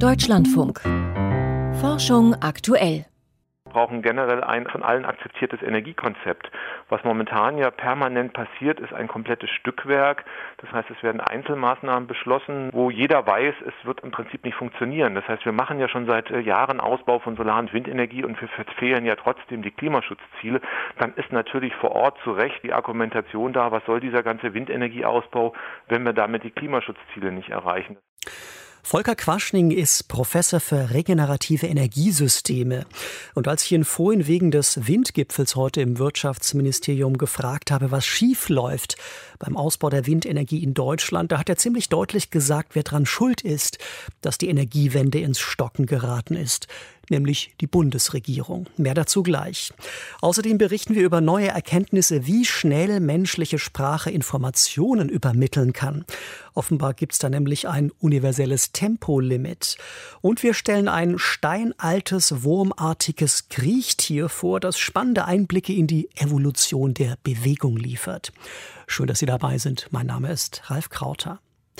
Deutschlandfunk. Forschung aktuell. Wir brauchen generell ein von allen akzeptiertes Energiekonzept. Was momentan ja permanent passiert, ist ein komplettes Stückwerk. Das heißt, es werden Einzelmaßnahmen beschlossen, wo jeder weiß, es wird im Prinzip nicht funktionieren. Das heißt, wir machen ja schon seit Jahren Ausbau von Solar- und Windenergie und wir verfehlen ja trotzdem die Klimaschutzziele. Dann ist natürlich vor Ort zu Recht die Argumentation da, was soll dieser ganze Windenergieausbau, wenn wir damit die Klimaschutzziele nicht erreichen. Volker Quaschning ist Professor für regenerative Energiesysteme. Und als ich ihn vorhin wegen des Windgipfels heute im Wirtschaftsministerium gefragt habe, was schief läuft beim Ausbau der Windenergie in Deutschland, da hat er ziemlich deutlich gesagt, wer dran schuld ist, dass die Energiewende ins Stocken geraten ist. Nämlich die Bundesregierung. Mehr dazu gleich. Außerdem berichten wir über neue Erkenntnisse, wie schnell menschliche Sprache Informationen übermitteln kann. Offenbar gibt es da nämlich ein universelles Tempolimit. Und wir stellen ein steinaltes, wurmartiges Kriechtier vor, das spannende Einblicke in die Evolution der Bewegung liefert. Schön, dass Sie dabei sind. Mein Name ist Ralf Krauter.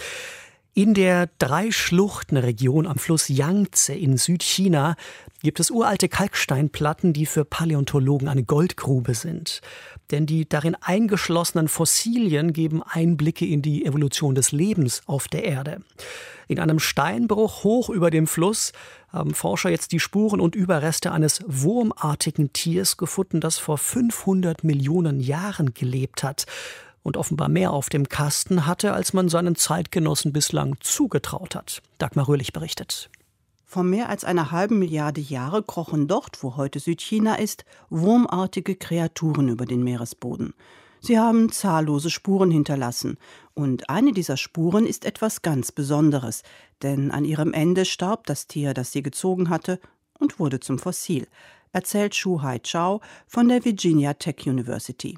In der Drei-Schluchten-Region am Fluss Yangtze in Südchina gibt es uralte Kalksteinplatten, die für Paläontologen eine Goldgrube sind. Denn die darin eingeschlossenen Fossilien geben Einblicke in die Evolution des Lebens auf der Erde. In einem Steinbruch hoch über dem Fluss haben Forscher jetzt die Spuren und Überreste eines wurmartigen Tiers gefunden, das vor 500 Millionen Jahren gelebt hat und offenbar mehr auf dem Kasten hatte, als man seinen Zeitgenossen bislang zugetraut hat. Dagmar Röhlich berichtet. Vor mehr als einer halben Milliarde Jahre krochen dort, wo heute Südchina ist, wurmartige Kreaturen über den Meeresboden. Sie haben zahllose Spuren hinterlassen. Und eine dieser Spuren ist etwas ganz Besonderes. Denn an ihrem Ende starb das Tier, das sie gezogen hatte, und wurde zum Fossil, erzählt Shuhai Chao von der Virginia Tech University.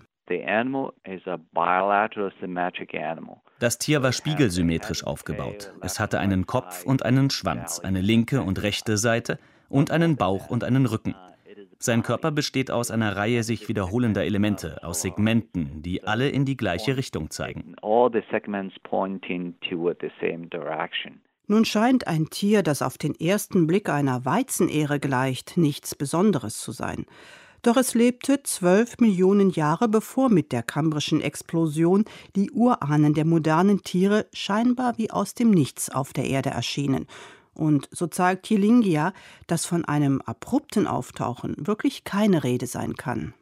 Das Tier war spiegelsymmetrisch aufgebaut. Es hatte einen Kopf und einen Schwanz, eine linke und rechte Seite und einen Bauch und einen Rücken. Sein Körper besteht aus einer Reihe sich wiederholender Elemente, aus Segmenten, die alle in die gleiche Richtung zeigen. Nun scheint ein Tier, das auf den ersten Blick einer Weizenähre gleicht, nichts Besonderes zu sein. Doch es lebte 12 Millionen Jahre bevor mit der kambrischen Explosion die Urahnen der modernen Tiere scheinbar wie aus dem Nichts auf der Erde erschienen. Und so zeigt Yilingia, dass von einem abrupten Auftauchen wirklich keine Rede sein kann.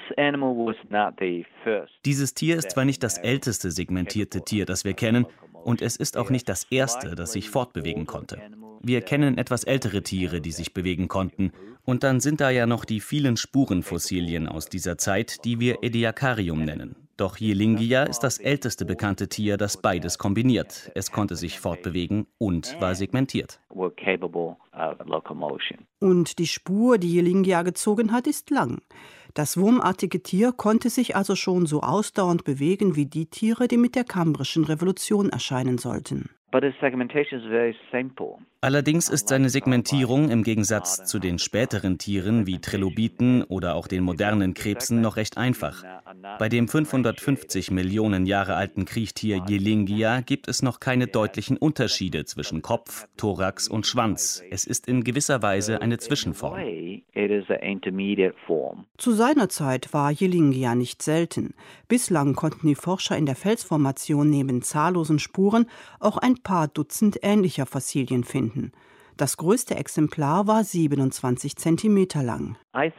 Dieses Tier ist zwar nicht das älteste segmentierte Tier, das wir kennen, und es ist auch nicht das erste, das sich fortbewegen konnte. Wir kennen etwas ältere Tiere, die sich bewegen konnten. Und dann sind da ja noch die vielen Spurenfossilien aus dieser Zeit, die wir Ediacarium nennen. Doch Yilingia ist das älteste bekannte Tier, das beides kombiniert. Es konnte sich fortbewegen und war segmentiert. Und die Spur, die Yilingia gezogen hat, ist lang. Das wurmartige Tier konnte sich also schon so ausdauernd bewegen wie die Tiere, die mit der kambrischen Revolution erscheinen sollten. Allerdings ist seine Segmentierung im Gegensatz zu den späteren Tieren wie Trilobiten oder auch den modernen Krebsen noch recht einfach. Bei dem 550 Millionen Jahre alten Kriechtier Yilingia gibt es noch keine deutlichen Unterschiede zwischen Kopf, Thorax und Schwanz. Es ist in gewisser Weise eine Zwischenform. Zu seiner Zeit war Yilingia nicht selten. Bislang konnten die Forscher in der Felsformation neben zahllosen Spuren auch ein paar Dutzend ähnlicher Fossilien finden. Das größte Exemplar war 27 Zentimeter lang.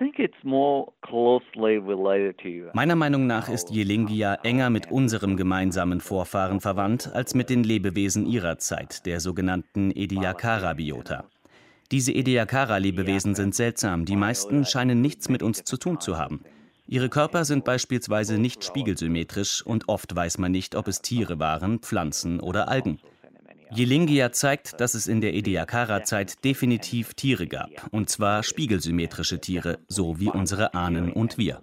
Meiner Meinung nach ist Yilingia enger mit unserem gemeinsamen Vorfahren verwandt als mit den Lebewesen ihrer Zeit, der sogenannten Ediacara-Biota. Diese Ediacara-Lebewesen sind seltsam. Die meisten scheinen nichts mit uns zu tun zu haben. Ihre Körper sind beispielsweise nicht spiegelsymmetrisch und oft weiß man nicht, ob es Tiere waren, Pflanzen oder Algen. Yilingia zeigt, dass es in der Ediacara-Zeit definitiv Tiere gab, und zwar spiegelsymmetrische Tiere, so wie unsere Ahnen und wir.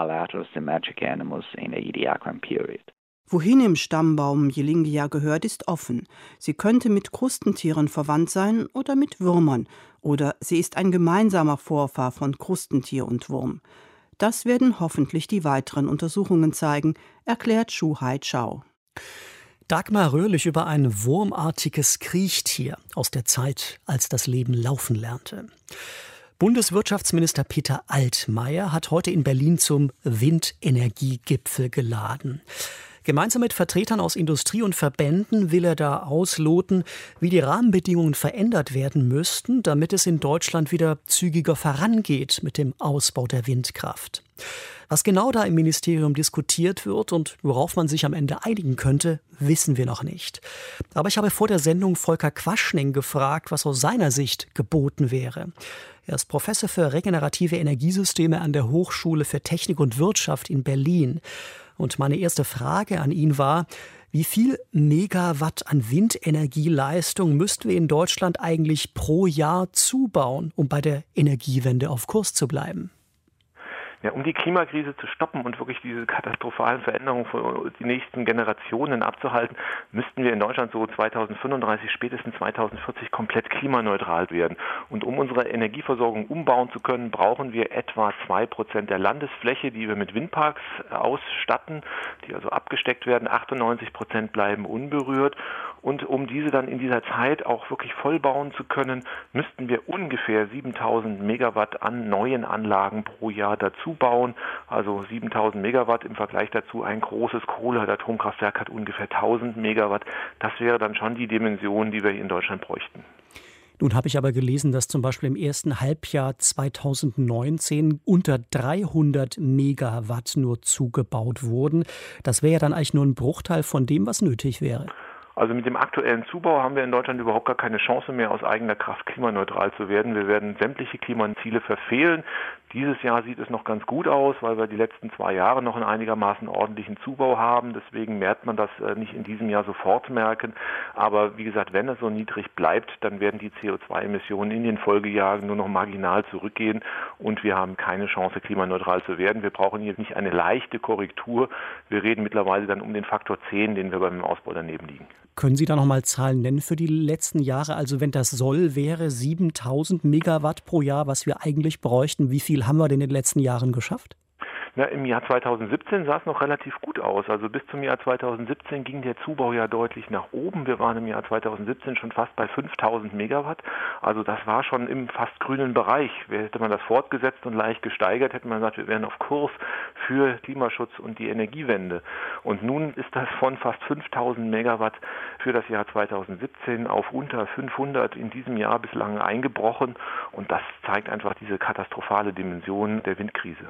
Wohin im Stammbaum Yilingia gehört, ist offen. Sie könnte mit Krustentieren verwandt sein oder mit Würmern. Oder sie ist ein gemeinsamer Vorfahr von Krustentier und Wurm. Das werden hoffentlich die weiteren Untersuchungen zeigen, erklärt Shuhai Chao. Dagmar Röhrlich über ein wurmartiges Kriechtier aus der Zeit, als das Leben laufen lernte. Bundeswirtschaftsminister Peter Altmaier hat heute in Berlin zum Windenergiegipfel geladen. Gemeinsam mit Vertretern aus Industrie und Verbänden will er da ausloten, wie die Rahmenbedingungen verändert werden müssten, damit es in Deutschland wieder zügiger vorangeht mit dem Ausbau der Windkraft. Was genau da im Ministerium diskutiert wird und worauf man sich am Ende einigen könnte, wissen wir noch nicht. Aber ich habe vor der Sendung Volker Quaschning gefragt, was aus seiner Sicht geboten wäre. Er ist Professor für regenerative Energiesysteme an der Hochschule für Technik und Wirtschaft in Berlin. Und meine erste Frage an ihn war, wie viel Megawatt an Windenergieleistung müssten wir in Deutschland eigentlich pro Jahr zubauen, um bei der Energiewende auf Kurs zu bleiben? Ja, um die Klimakrise zu stoppen und wirklich diese katastrophalen Veränderungen für die nächsten Generationen abzuhalten, müssten wir in Deutschland so 2035, spätestens 2040 komplett klimaneutral werden. Und um unsere Energieversorgung umbauen zu können, brauchen wir etwa 2% der Landesfläche, die wir mit Windparks ausstatten, die also abgesteckt werden. 98% bleiben unberührt. Und um diese dann in dieser Zeit auch wirklich voll bauen zu können, müssten wir ungefähr 7000 Megawatt an neuen Anlagen pro Jahr dazu bauen. Also 7000 Megawatt im Vergleich dazu. Ein großes Kohle- oder Atomkraftwerk hat ungefähr 1000 Megawatt. Das wäre dann schon die Dimension, die wir hier in Deutschland bräuchten. Nun habe ich aber gelesen, dass zum Beispiel im ersten Halbjahr 2019 unter 300 Megawatt nur zugebaut wurden. Das wäre ja dann eigentlich nur ein Bruchteil von dem, was nötig wäre. Also mit dem aktuellen Zubau haben wir in Deutschland überhaupt gar keine Chance mehr, aus eigener Kraft klimaneutral zu werden. Wir werden sämtliche Klimaziele verfehlen. Dieses Jahr sieht es noch ganz gut aus, weil wir die letzten 2 Jahre noch einen einigermaßen ordentlichen Zubau haben. Deswegen merkt man das nicht in diesem Jahr sofort merken. Aber wie gesagt, wenn es so niedrig bleibt, dann werden die CO2-Emissionen in den Folgejahren nur noch marginal zurückgehen. Und wir haben keine Chance, klimaneutral zu werden. Wir brauchen hier nicht eine leichte Korrektur. Wir reden mittlerweile dann um den Faktor 10, den wir beim Ausbau daneben liegen. Können Sie da noch mal Zahlen nennen für die letzten Jahre? Also wenn das wäre 7000 Megawatt pro Jahr, was wir eigentlich bräuchten. Wie viel haben wir denn in den letzten Jahren geschafft? Ja, im Jahr 2017 sah es noch relativ gut aus. Also bis zum Jahr 2017 ging der Zubau ja deutlich nach oben. Wir waren im Jahr 2017 schon fast bei 5000 Megawatt. Also das war schon im fast grünen Bereich. Hätte man das fortgesetzt und leicht gesteigert, hätte man gesagt, wir wären auf Kurs für Klimaschutz und die Energiewende. Und nun ist das von fast 5000 Megawatt für das Jahr 2017 auf unter 500 in diesem Jahr bislang eingebrochen. Und das zeigt einfach diese katastrophale Dimension der Windkrise.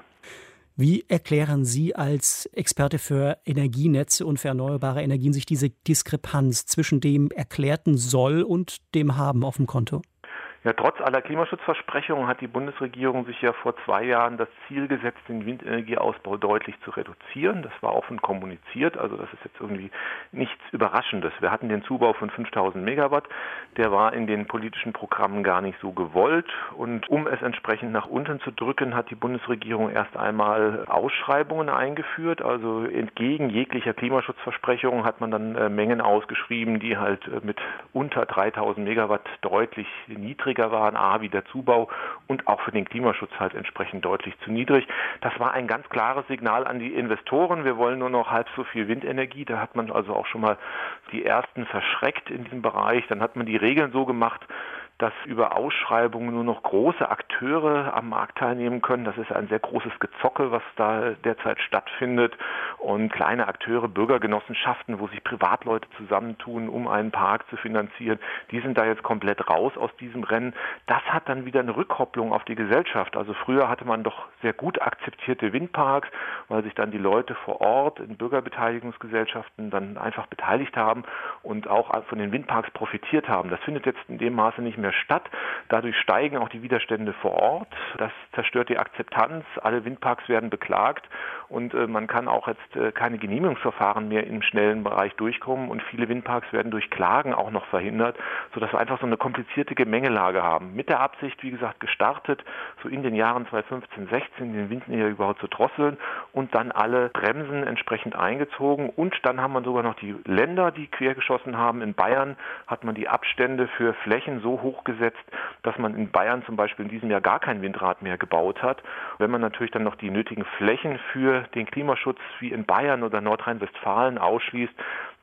Wie erklären Sie als Experte für Energienetze und für erneuerbare Energien sich diese Diskrepanz zwischen dem erklärten Soll und dem Haben auf dem Konto? Ja, trotz aller Klimaschutzversprechungen hat die Bundesregierung sich ja vor 2 Jahren das Ziel gesetzt, den Windenergieausbau deutlich zu reduzieren. Das war offen kommuniziert, also das ist jetzt irgendwie nichts Überraschendes. Wir hatten den Zubau von 5000 Megawatt, der war in den politischen Programmen gar nicht so gewollt. Und um es entsprechend nach unten zu drücken, hat die Bundesregierung erst einmal Ausschreibungen eingeführt. Also entgegen jeglicher Klimaschutzversprechungen hat man dann Mengen ausgeschrieben, die halt mit unter 3000 Megawatt deutlich niedriger waren, wie der Zubau und auch für den Klimaschutz halt entsprechend deutlich zu niedrig. Das war ein ganz klares Signal an die Investoren. Wir wollen nur noch halb so viel Windenergie. Da hat man also auch schon mal die ersten verschreckt in diesem Bereich. Dann hat man die Regeln so gemacht, dass über Ausschreibungen nur noch große Akteure am Markt teilnehmen können. Das ist ein sehr großes Gezocke, was da derzeit stattfindet. Und kleine Akteure, Bürgergenossenschaften, wo sich Privatleute zusammentun, um einen Park zu finanzieren, die sind da jetzt komplett raus aus diesem Rennen. Das hat dann wieder eine Rückkopplung auf die Gesellschaft. Also früher hatte man doch sehr gut akzeptierte Windparks, weil sich dann die Leute vor Ort in Bürgerbeteiligungsgesellschaften dann einfach beteiligt haben und auch von den Windparks profitiert haben. Das findet jetzt in dem Maße nicht mehr statt. Dadurch steigen auch die Widerstände vor Ort. Das zerstört die Akzeptanz. Alle Windparks werden beklagt und man kann auch jetzt keine Genehmigungsverfahren mehr im schnellen Bereich durchkommen und viele Windparks werden durch Klagen auch noch verhindert, sodass wir einfach so eine komplizierte Gemengelage haben. Mit der Absicht, wie gesagt, gestartet, so in den Jahren 2015, 16 den Windenergieausbau zu drosseln und dann alle Bremsen entsprechend eingezogen und dann haben wir sogar noch die Länder, die quergeschossen haben. In Bayern hat man die Abstände für Flächen so hochgesetzt, dass man in Bayern zum Beispiel in diesem Jahr gar kein Windrad mehr gebaut hat. Wenn man natürlich dann noch die nötigen Flächen für den Klimaschutz wie in Bayern oder Nordrhein-Westfalen ausschließt,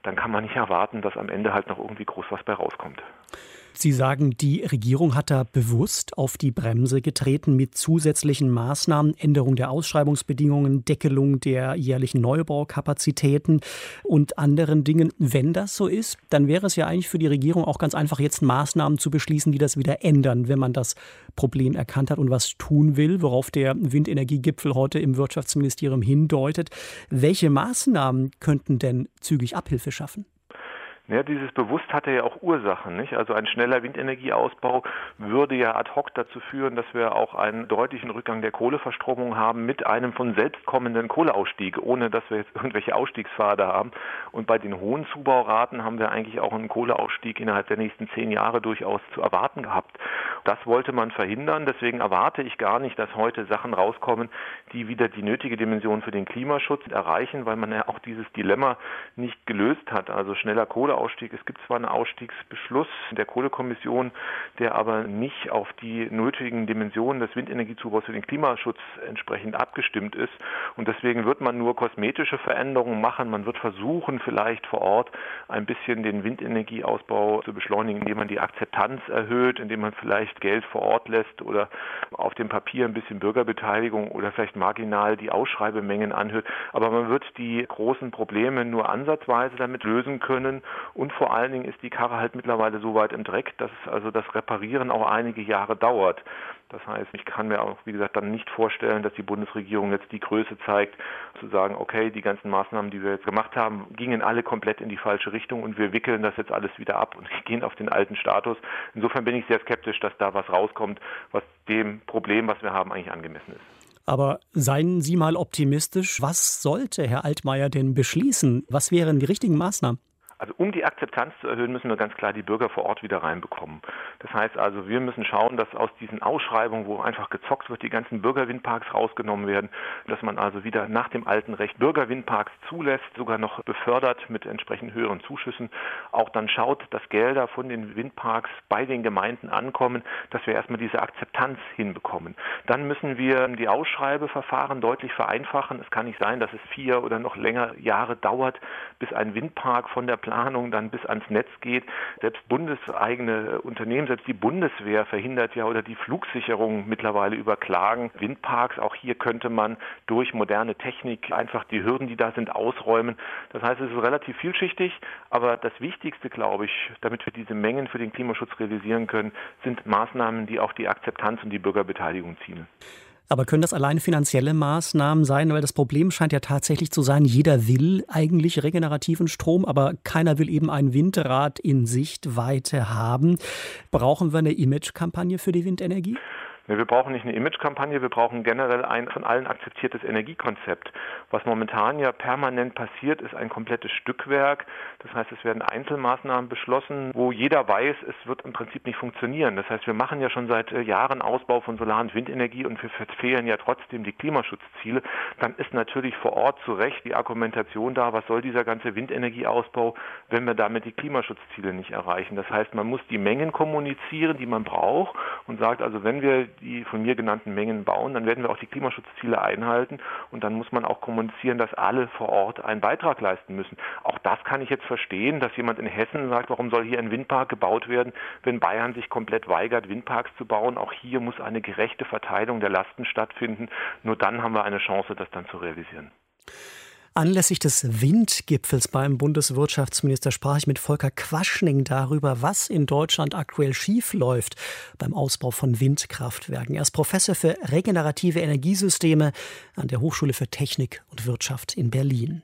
dann kann man nicht erwarten, dass am Ende halt noch irgendwie groß was bei rauskommt. Sie sagen, die Regierung hat da bewusst auf die Bremse getreten mit zusätzlichen Maßnahmen, Änderung der Ausschreibungsbedingungen, Deckelung der jährlichen Neubaukapazitäten und anderen Dingen. Wenn das so ist, dann wäre es ja eigentlich für die Regierung auch ganz einfach, jetzt Maßnahmen zu beschließen, die das wieder ändern, wenn man das Problem erkannt hat und was tun will, worauf der Windenergiegipfel heute im Wirtschaftsministerium hindeutet. Welche Maßnahmen könnten denn zügig Abhilfe schaffen? Ja, dieses Bewusst hatte ja auch Ursachen, nicht? Also ein schneller Windenergieausbau würde ja ad hoc dazu führen, dass wir auch einen deutlichen Rückgang der Kohleverstromung haben mit einem von selbst kommenden Kohleausstieg, ohne dass wir jetzt irgendwelche Ausstiegspfade haben. Und bei den hohen Zubauraten haben wir eigentlich auch einen Kohleausstieg innerhalb der nächsten 10 Jahre durchaus zu erwarten gehabt. Das wollte man verhindern, deswegen erwarte ich gar nicht, dass heute Sachen rauskommen, die wieder die nötige Dimension für den Klimaschutz erreichen, weil man ja auch dieses Dilemma nicht gelöst hat. Also schneller Kohleausstieg. Es gibt zwar einen Ausstiegsbeschluss der Kohlekommission, der aber nicht auf die nötigen Dimensionen des Windenergiezubaus für den Klimaschutz entsprechend abgestimmt ist. Und deswegen wird man nur kosmetische Veränderungen machen. Man wird versuchen, vielleicht vor Ort ein bisschen den Windenergieausbau zu beschleunigen, indem man die Akzeptanz erhöht, indem man vielleicht Geld vor Ort lässt oder auf dem Papier ein bisschen Bürgerbeteiligung oder vielleicht marginal die Ausschreibemengen anhöht. Aber man wird die großen Probleme nur ansatzweise damit lösen können. Und vor allen Dingen ist die Karre halt mittlerweile so weit im Dreck, dass also das Reparieren auch einige Jahre dauert. Das heißt, ich kann mir auch, wie gesagt, dann nicht vorstellen, dass die Bundesregierung jetzt die Größe zeigt, zu sagen, okay, die ganzen Maßnahmen, die wir jetzt gemacht haben, gingen alle komplett in die falsche Richtung und wir wickeln das jetzt alles wieder ab und gehen auf den alten Status. Insofern bin ich sehr skeptisch, dass da was rauskommt, was dem Problem, was wir haben, eigentlich angemessen ist. Aber seien Sie mal optimistisch. Was sollte Herr Altmaier denn beschließen? Was wären die richtigen Maßnahmen? Also um die Akzeptanz zu erhöhen, müssen wir ganz klar die Bürger vor Ort wieder reinbekommen. Das heißt also, wir müssen schauen, dass aus diesen Ausschreibungen, wo einfach gezockt wird, die ganzen Bürgerwindparks rausgenommen werden, dass man also wieder nach dem alten Recht Bürgerwindparks zulässt, sogar noch befördert mit entsprechend höheren Zuschüssen. Auch dann schaut, dass Gelder von den Windparks bei den Gemeinden ankommen, dass wir erstmal diese Akzeptanz hinbekommen. Dann müssen wir die Ausschreibeverfahren deutlich vereinfachen. Es kann nicht sein, dass es 4 oder noch länger Jahre dauert, bis ein Windpark von der Planung dann bis ans Netz geht. Selbst bundeseigene Unternehmen, selbst die Bundeswehr verhindert ja oder die Flugsicherung mittlerweile überklagen Windparks. Auch hier könnte man durch moderne Technik einfach die Hürden, die da sind, ausräumen. Das heißt, es ist relativ vielschichtig, aber das Wichtigste, glaube ich, damit wir diese Mengen für den Klimaschutz realisieren können, sind Maßnahmen, die auch die Akzeptanz und die Bürgerbeteiligung zielen. Aber können das allein finanzielle Maßnahmen sein? Weil das Problem scheint ja tatsächlich zu sein, jeder will eigentlich regenerativen Strom, aber keiner will eben ein Windrad in Sichtweite haben. Brauchen wir eine Imagekampagne für die Windenergie? Wir brauchen nicht eine Imagekampagne, wir brauchen generell ein von allen akzeptiertes Energiekonzept. Was momentan ja permanent passiert, ist ein komplettes Stückwerk. Das heißt, es werden Einzelmaßnahmen beschlossen, wo jeder weiß, es wird im Prinzip nicht funktionieren. Das heißt, wir machen ja schon seit Jahren Ausbau von Solar- und Windenergie und wir verfehlen ja trotzdem die Klimaschutzziele. Dann ist natürlich vor Ort zu Recht die Argumentation da, was soll dieser ganze Windenergieausbau, wenn wir damit die Klimaschutzziele nicht erreichen. Das heißt, man muss die Mengen kommunizieren, die man braucht und sagt also, wenn wir die von mir genannten Mengen bauen, dann werden wir auch die Klimaschutzziele einhalten und dann muss man auch kommunizieren, dass alle vor Ort einen Beitrag leisten müssen. Auch das kann ich jetzt verstehen, dass jemand in Hessen sagt, warum soll hier ein Windpark gebaut werden, wenn Bayern sich komplett weigert, Windparks zu bauen. Auch hier muss eine gerechte Verteilung der Lasten stattfinden. Nur dann haben wir eine Chance, das dann zu realisieren. Anlässlich des Windgipfels beim Bundeswirtschaftsminister sprach ich mit Volker Quaschning darüber, was in Deutschland aktuell schiefläuft beim Ausbau von Windkraftwerken. Er ist Professor für regenerative Energiesysteme an der Hochschule für Technik und Wirtschaft in Berlin.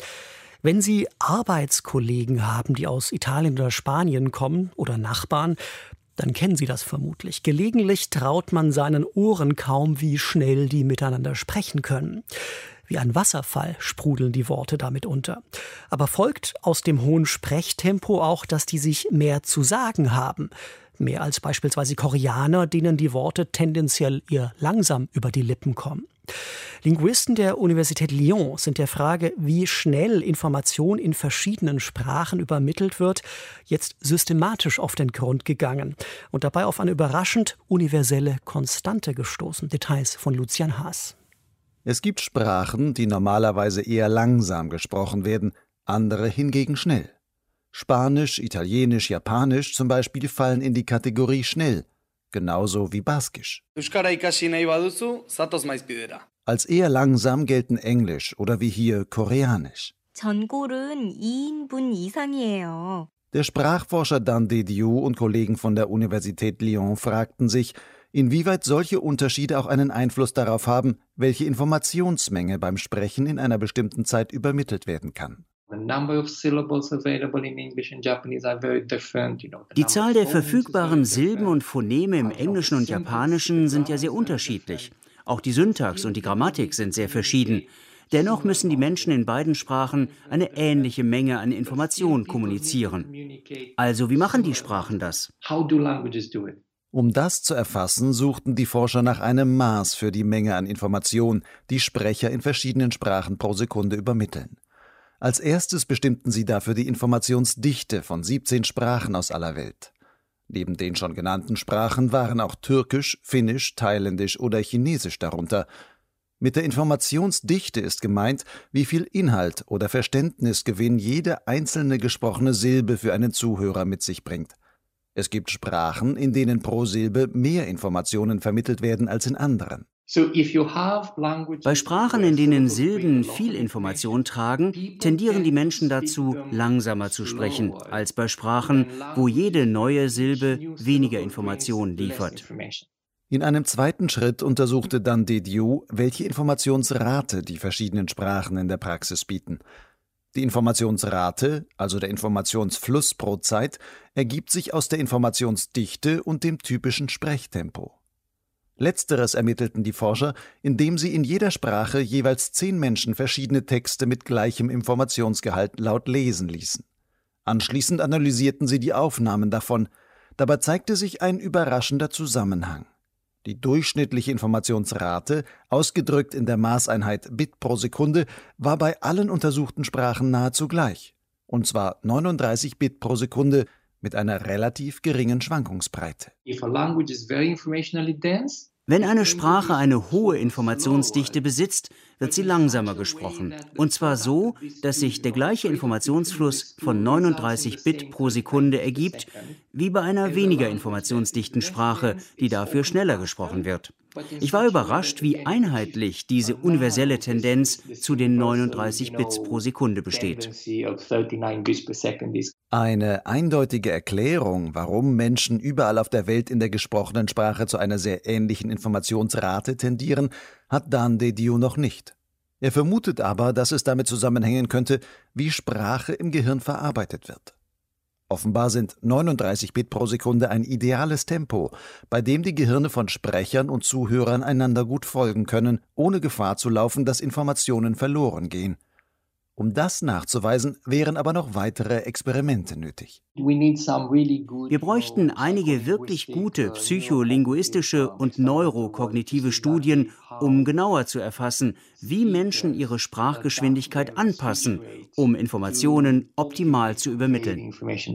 Wenn Sie Arbeitskollegen haben, die aus Italien oder Spanien kommen oder Nachbarn, dann kennen Sie das vermutlich. Gelegentlich traut man seinen Ohren kaum, wie schnell die miteinander sprechen können. Wie ein Wasserfall sprudeln die Worte damit unter. Aber folgt aus dem hohen Sprechtempo auch, dass die sich mehr zu sagen haben. Mehr als beispielsweise Koreaner, denen die Worte tendenziell eher langsam über die Lippen kommen. Linguisten der Universität Lyon sind der Frage, wie schnell Information in verschiedenen Sprachen übermittelt wird, jetzt systematisch auf den Grund gegangen und dabei auf eine überraschend universelle Konstante gestoßen. Details von Lucian Haas. Es gibt Sprachen, die normalerweise eher langsam gesprochen werden, andere hingegen schnell. Spanisch, Italienisch, Japanisch zum Beispiel fallen in die Kategorie schnell, genauso wie Baskisch. Als eher langsam gelten Englisch oder wie hier Koreanisch. 전골은 2인분 이상이에요. Der Sprachforscher Dan Dediu und Kollegen von der Universität Lyon fragten sich, inwieweit solche Unterschiede auch einen Einfluss darauf haben, welche Informationsmenge beim Sprechen in einer bestimmten Zeit übermittelt werden kann. Die Zahl der verfügbaren Silben und Phoneme im Englischen und Japanischen sind ja sehr unterschiedlich. Auch die Syntax und die Grammatik sind sehr verschieden. Dennoch müssen die Menschen in beiden Sprachen eine ähnliche Menge an Informationen kommunizieren. Also wie machen die Sprachen das? Um das zu erfassen, suchten die Forscher nach einem Maß für die Menge an Information, die Sprecher in verschiedenen Sprachen pro Sekunde übermitteln. Als erstes bestimmten sie dafür die Informationsdichte von 17 Sprachen aus aller Welt. Neben den schon genannten Sprachen waren auch Türkisch, Finnisch, Thailändisch oder Chinesisch darunter. Mit der Informationsdichte ist gemeint, wie viel Inhalt oder Verständnisgewinn jede einzelne gesprochene Silbe für einen Zuhörer mit sich bringt. Es gibt Sprachen, in denen pro Silbe mehr Informationen vermittelt werden als in anderen. Bei Sprachen, in denen Silben viel Information tragen, tendieren die Menschen dazu, langsamer zu sprechen, als bei Sprachen, wo jede neue Silbe weniger Informationen liefert. In einem zweiten Schritt untersuchte Dan Dediu, welche Informationsrate die verschiedenen Sprachen in der Praxis bieten. Die Informationsrate, also der Informationsfluss pro Zeit, ergibt sich aus der Informationsdichte und dem typischen Sprechtempo. Letzteres ermittelten die Forscher, indem sie in jeder Sprache jeweils 10 Menschen verschiedene Texte mit gleichem Informationsgehalt laut lesen ließen. Anschließend analysierten sie die Aufnahmen davon. Dabei zeigte sich ein überraschender Zusammenhang. Die durchschnittliche Informationsrate, ausgedrückt in der Maßeinheit Bit pro Sekunde, war bei allen untersuchten Sprachen nahezu gleich. Und zwar 39 Bit pro Sekunde mit einer relativ geringen Schwankungsbreite. Wenn eine Sprache eine hohe Informationsdichte besitzt, wird sie langsamer gesprochen. Und zwar so, dass sich der gleiche Informationsfluss von 39 Bit pro Sekunde ergibt, wie bei einer weniger informationsdichten Sprache, die dafür schneller gesprochen wird. Ich war überrascht, wie einheitlich diese universelle Tendenz zu den 39 Bits pro Sekunde besteht. Eine eindeutige Erklärung, warum Menschen überall auf der Welt in der gesprochenen Sprache zu einer sehr ähnlichen Informationsrate tendieren, hat Dan Dediu noch nicht. Er vermutet aber, dass es damit zusammenhängen könnte, wie Sprache im Gehirn verarbeitet wird. Offenbar sind 39 Bit pro Sekunde ein ideales Tempo, bei dem die Gehirne von Sprechern und Zuhörern einander gut folgen können, ohne Gefahr zu laufen, dass Informationen verloren gehen. Um das nachzuweisen, wären aber noch weitere Experimente nötig. Wir bräuchten einige wirklich gute psycholinguistische und neurokognitive Studien, um genauer zu erfassen, wie Menschen ihre Sprachgeschwindigkeit anpassen, um Informationen optimal zu übermitteln.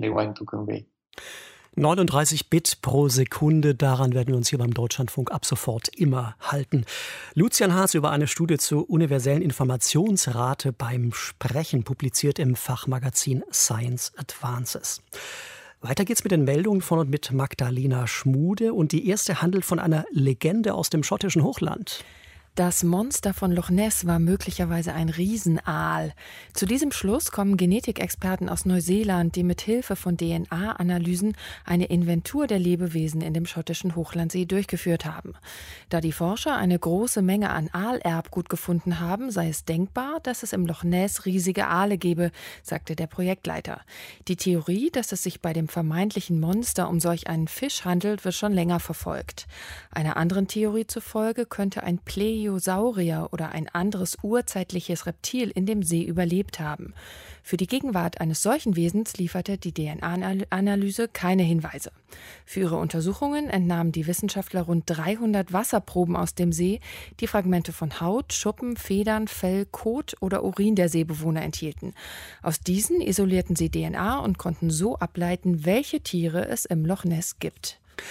39 Bit pro Sekunde, daran werden wir uns hier beim Deutschlandfunk ab sofort immer halten. Lucian Haas über eine Studie zur universellen Informationsrate beim Sprechen, publiziert im Fachmagazin Science Advances. Weiter geht's mit den Meldungen von und mit Magdalena Schmude, und die erste handelt von einer Legende aus dem schottischen Hochland. Das Monster von Loch Ness war möglicherweise ein Riesenaal. Zu diesem Schluss kommen Genetikexperten aus Neuseeland, die mit Hilfe von DNA-Analysen eine Inventur der Lebewesen in dem schottischen Hochlandsee durchgeführt haben. Da die Forscher eine große Menge an Aalerbgut gefunden haben, sei es denkbar, dass es im Loch Ness riesige Aale gebe, sagte der Projektleiter. Die Theorie, dass es sich bei dem vermeintlichen Monster um solch einen Fisch handelt, wird schon länger verfolgt. Einer anderen Theorie zufolge könnte ein Plesiosaurier oder ein anderes urzeitliches Reptil in dem See überlebt haben. Für die Gegenwart eines solchen Wesens lieferte die DNA-Analyse keine Hinweise. Für ihre Untersuchungen entnahmen die Wissenschaftler rund 300 Wasserproben aus dem See, die Fragmente von Haut, Schuppen, Federn, Fell, Kot oder Urin der Seebewohner enthielten. Aus diesen isolierten sie DNA und konnten so ableiten, welche Tiere es im Loch Ness gibt.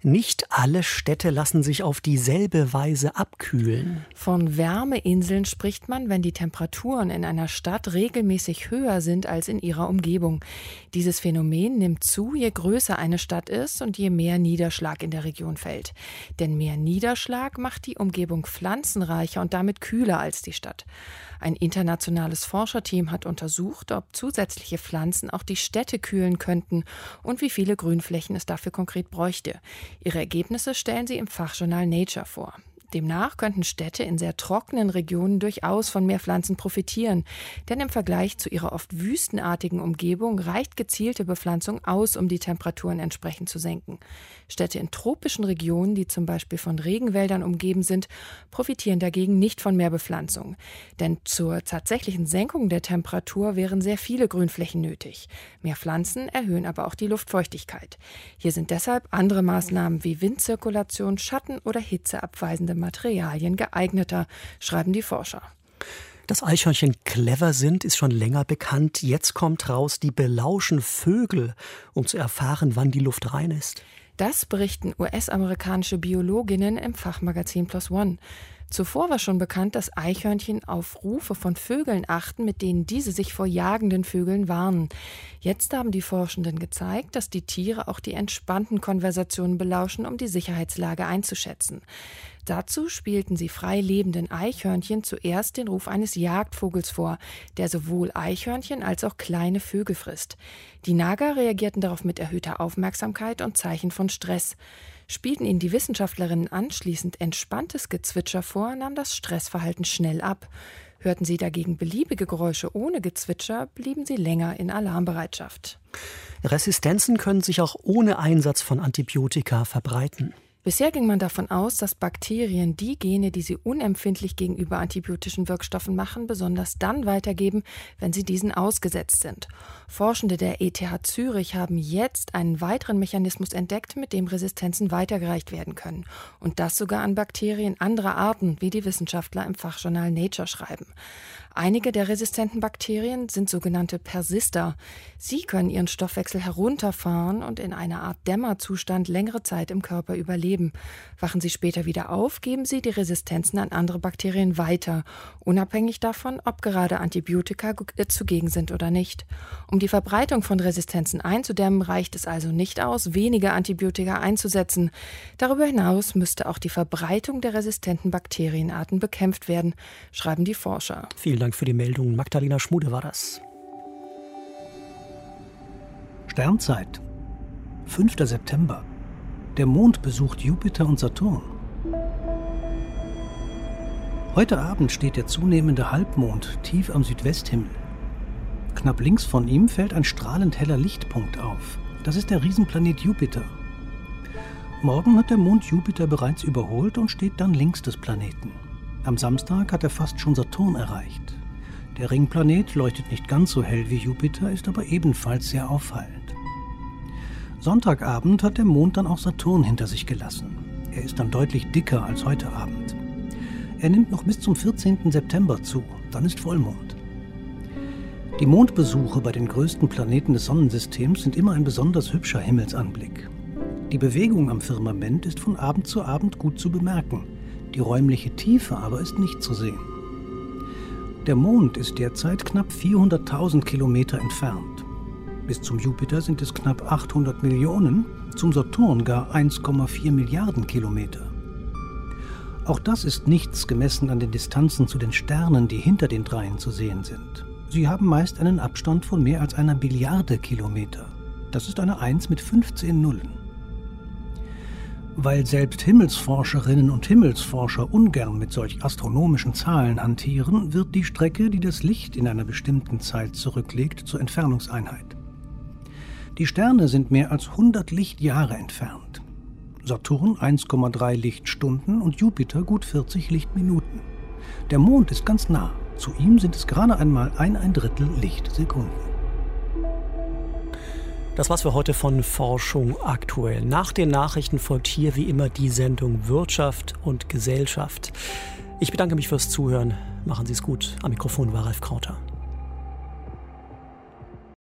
Nicht alle Städte lassen sich auf dieselbe Weise abkühlen. Von Wärmeinseln spricht man, wenn die Temperaturen in einer Stadt regelmäßig höher sind als in ihrer Umgebung. Dieses Phänomen nimmt zu, je größer eine Stadt ist und je mehr Niederschlag in der Region fällt. Denn mehr Niederschlag macht die Umgebung pflanzenreicher und damit kühler als die Stadt. Ein internationales Forscherteam hat untersucht, ob zusätzliche Pflanzen auch die Städte kühlen könnten und wie viele Grünflächen es dafür konkret bräuchte. Ihre Ergebnisse stellen sie im Fachjournal Nature vor. Demnach könnten Städte in sehr trockenen Regionen durchaus von mehr Pflanzen profitieren. Denn im Vergleich zu ihrer oft wüstenartigen Umgebung reicht gezielte Bepflanzung aus, um die Temperaturen entsprechend zu senken. Städte in tropischen Regionen, die zum Beispiel von Regenwäldern umgeben sind, profitieren dagegen nicht von mehr Bepflanzung. Denn zur tatsächlichen Senkung der Temperatur wären sehr viele Grünflächen nötig. Mehr Pflanzen erhöhen aber auch die Luftfeuchtigkeit. Hier sind deshalb andere Maßnahmen wie Windzirkulation, Schatten oder hitzeabweisende Materialien geeigneter, schreiben die Forscher. Dass Eichhörnchen clever sind, ist schon länger bekannt. Jetzt kommt raus, die belauschen Vögel, um zu erfahren, wann die Luft rein ist. Das berichten US-amerikanische Biologinnen im Fachmagazin PLOS ONE. Zuvor war schon bekannt, dass Eichhörnchen auf Rufe von Vögeln achten, mit denen diese sich vor jagenden Vögeln warnen. Jetzt haben die Forschenden gezeigt, dass die Tiere auch die entspannten Konversationen belauschen, um die Sicherheitslage einzuschätzen. Dazu spielten sie frei lebenden Eichhörnchen zuerst den Ruf eines Jagdvogels vor, der sowohl Eichhörnchen als auch kleine Vögel frisst. Die Nager reagierten darauf mit erhöhter Aufmerksamkeit und Zeichen von Stress. Spielten ihnen die Wissenschaftlerinnen anschließend entspanntes Gezwitscher vor, nahm das Stressverhalten schnell ab. Hörten sie dagegen beliebige Geräusche ohne Gezwitscher, blieben sie länger in Alarmbereitschaft. Resistenzen können sich auch ohne Einsatz von Antibiotika verbreiten. Bisher ging man davon aus, dass Bakterien die Gene, die sie unempfindlich gegenüber antibiotischen Wirkstoffen machen, besonders dann weitergeben, wenn sie diesen ausgesetzt sind. Forschende der ETH Zürich haben jetzt einen weiteren Mechanismus entdeckt, mit dem Resistenzen weitergereicht werden können. Und das sogar an Bakterien anderer Arten, wie die Wissenschaftler im Fachjournal Nature schreiben. Einige der resistenten Bakterien sind sogenannte Persister. Sie können ihren Stoffwechsel herunterfahren und in einer Art Dämmerzustand längere Zeit im Körper überleben. Wachen sie später wieder auf, geben sie die Resistenzen an andere Bakterien weiter, unabhängig davon, ob gerade Antibiotika zugegen sind oder nicht. Um die Verbreitung von Resistenzen einzudämmen, reicht es also nicht aus, weniger Antibiotika einzusetzen. Darüber hinaus müsste auch die Verbreitung der resistenten Bakterienarten bekämpft werden, schreiben die Forscher. Vielen Dank für die Meldung. Magdalena Schmude war das. Sternzeit, 5. September. Der Mond besucht Jupiter und Saturn. Heute Abend steht der zunehmende Halbmond tief am Südwesthimmel. Knapp links von ihm fällt ein strahlend heller Lichtpunkt auf. Das ist der Riesenplanet Jupiter. Morgen hat der Mond Jupiter bereits überholt und steht dann links des Planeten. Am Samstag hat er fast schon Saturn erreicht. Der Ringplanet leuchtet nicht ganz so hell wie Jupiter, ist aber ebenfalls sehr auffallend. Sonntagabend hat der Mond dann auch Saturn hinter sich gelassen. Er ist dann deutlich dicker als heute Abend. Er nimmt noch bis zum 14. September zu, dann ist Vollmond. Die Mondbesuche bei den größten Planeten des Sonnensystems sind immer ein besonders hübscher Himmelsanblick. Die Bewegung am Firmament ist von Abend zu Abend gut zu bemerken. Die räumliche Tiefe aber ist nicht zu sehen. Der Mond ist derzeit knapp 400.000 Kilometer entfernt. Bis zum Jupiter sind es knapp 800 Millionen, zum Saturn gar 1,4 Milliarden Kilometer. Auch das ist nichts gemessen an den Distanzen zu den Sternen, die hinter den dreien zu sehen sind. Sie haben meist einen Abstand von mehr als einer Billiarde Kilometer. Das ist eine 1 mit 15 Nullen. Weil selbst Himmelsforscherinnen und Himmelsforscher ungern mit solch astronomischen Zahlen hantieren, wird die Strecke, die das Licht in einer bestimmten Zeit zurücklegt, zur Entfernungseinheit. Die Sterne sind mehr als 100 Lichtjahre entfernt. Saturn 1,3 Lichtstunden und Jupiter gut 40 Lichtminuten. Der Mond ist ganz nah. Zu ihm sind es gerade einmal 1/3 Lichtsekunden. Das war's für heute von Forschung aktuell. Nach den Nachrichten folgt hier wie immer die Sendung Wirtschaft und Gesellschaft. Ich bedanke mich fürs Zuhören. Machen Sie es gut. Am Mikrofon war Ralf Krauter.